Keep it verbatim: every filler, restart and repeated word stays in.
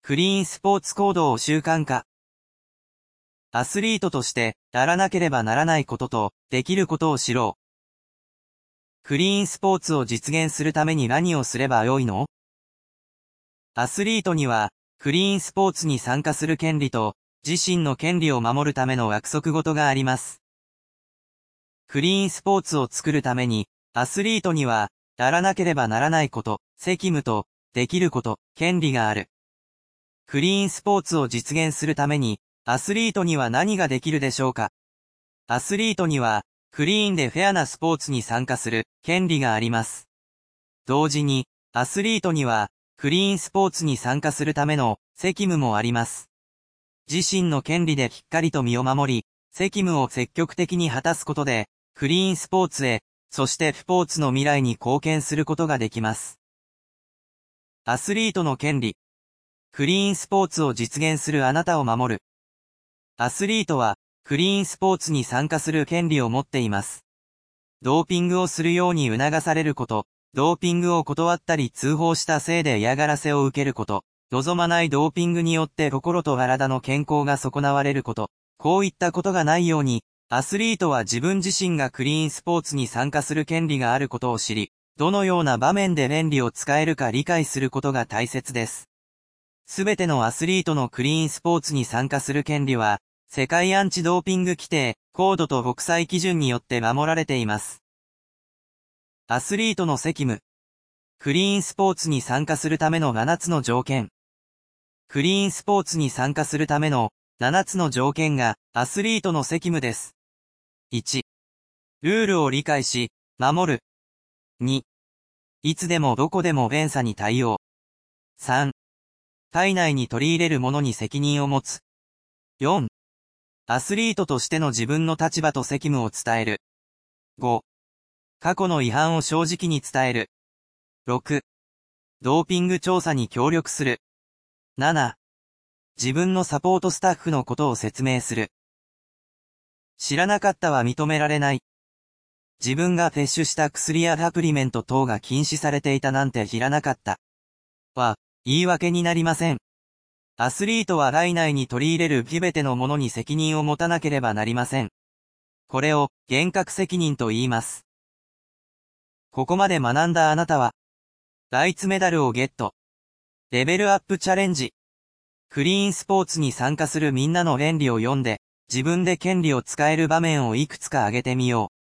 クリーンスポーツ行動を習慣化。アスリートとして、やらなければならないことと、できることを知ろう。クリーンスポーツを実現するために何をすればよいの？アスリートには、クリーンスポーツに参加する権利と、自身の権利を守るための約束事があります。クリーンスポーツを作るために、アスリートには、やらなければならないこと、責務と、できること、権利がある。クリーンスポーツを実現するために、アスリートには何ができるでしょうか？アスリートには、クリーンでフェアなスポーツに参加する、権利があります。同時に、アスリートには、クリーンスポーツに参加するための、責務もあります。自身の権利でしっかりと身を守り、責務を積極的に果たすことで、クリーンスポーツへ、そしてスポーツの未来に貢献することができます。アスリートの権利。クリーンスポーツを実現するあなたを守る。アスリートは、クリーンスポーツに参加する権利を持っています。ドーピングをするように促されること、ドーピングを断ったり通報したせいで嫌がらせを受けること、望まないドーピングによって心と体の健康が損なわれること、こういったことがないように、アスリートは自分自身がクリーンスポーツに参加する権利があることを知り、どのような場面で便利を使えるか理解することが大切です。すべてのアスリートのクリーンスポーツに参加する権利は、世界アンチドーピング規定、コードと国際基準によって守られています。アスリートの責務。クリーンスポーツに参加するためのななつの条件。クリーンスポーツに参加するためのななつの条件がアスリートの責務です。いち. ルールを理解し、守る。に. いつでもどこでも連鎖に対応。さん. 体内に取り入れるものに責任を持つ。よん. アスリートとしての自分の立場と責務を伝える。ご. 過去の違反を正直に伝える。ろく. ドーピング調査に協力する。なな. 自分のサポートスタッフのことを説明する。知らなかったは認められない。自分が摂取した薬やサプリメント等が禁止されていたなんて知らなかった。は、言い訳になりません。アスリートは体内に取り入れるすべてのものに責任を持たなければなりません。これを、厳格責任と言います。ここまで学んだあなたは、ライツメダルをゲット。レベルアップチャレンジ。クリーンスポーツに参加するみんなの原理を読んで、自分で権利を使える場面をいくつか挙げてみよう。